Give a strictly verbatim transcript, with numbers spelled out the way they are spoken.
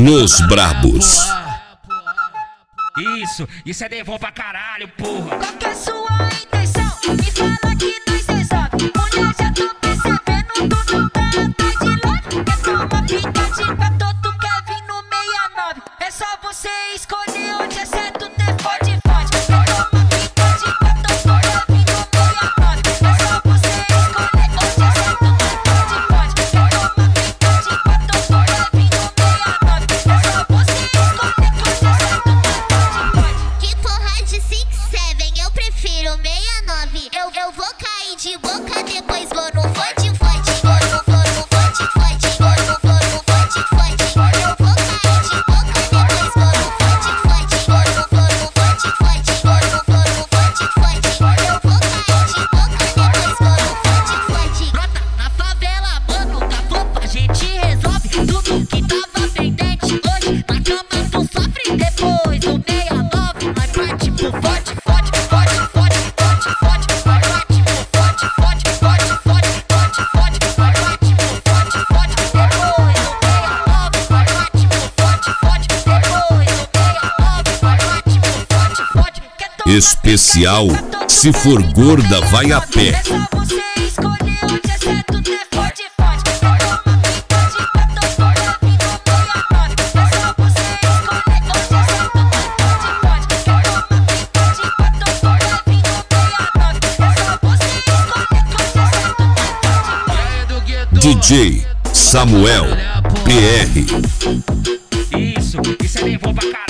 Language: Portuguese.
Los Brabos. Isso, isso é devon pra caralho, porra. Qual que é sua intenção? Me fala que nós resolve. Mulher, já tô percebendo, tu não tá atrás de love. Quer tomar pinta de gato, tu quer vir no sessenta e nove. É só você escolher onde é certo, ter fode, fode. Quer tomar pinta de gato, tu quer vir no sessenta e nove. É só você escolher onde é certo, ter fode, fode. Quer tomar pinta de gato, tu quer vir no sessenta e nove. É só você escolher onde é certo, ter fode, fode. Que porra de six seven, eu prefiro sessenta e nove. Eu, eu vou cair de boca, depois vou no fode, fode. Vou no, vou no fode, fode. Vou no, vou no fode, fode. Eu vou cair de boca, depois vou no fode, fode. Vou no, vou no fode, fode. Vou no, vou no fode, fode. Eu vou cair de boca, depois vou no fode, fode. Brota na favela, mano, tá flopa, a gente resolve tudo que tava pendente. Hoje na cama tu sofre, depois do sessenta e nove. Nós parte pro fode, fode, fode, fode, fode, fode. Nós parte pro fode, fode, fode, fode, fode, fode. Nós parte pro fode, fode, depois do sessenta e nove. Nós parte pro fode, fode, depois do sessenta e nove. Nós parte pro fode, fode. Quer tomar Especial, se for gorda, vai a pé. é só você escolher onde é certo, ter fode, fode. Quer tomar pinta de gato, tu quer vir no sessenta e nove. É só você escolher onde é certo, ter fode, fode. Quer tomar pinta de gato, tu quer vir no sessenta e nove. É só você escolher onde é certo, ter fode, fode. D J Samuel P R. Isso, isso é devon pra caralho.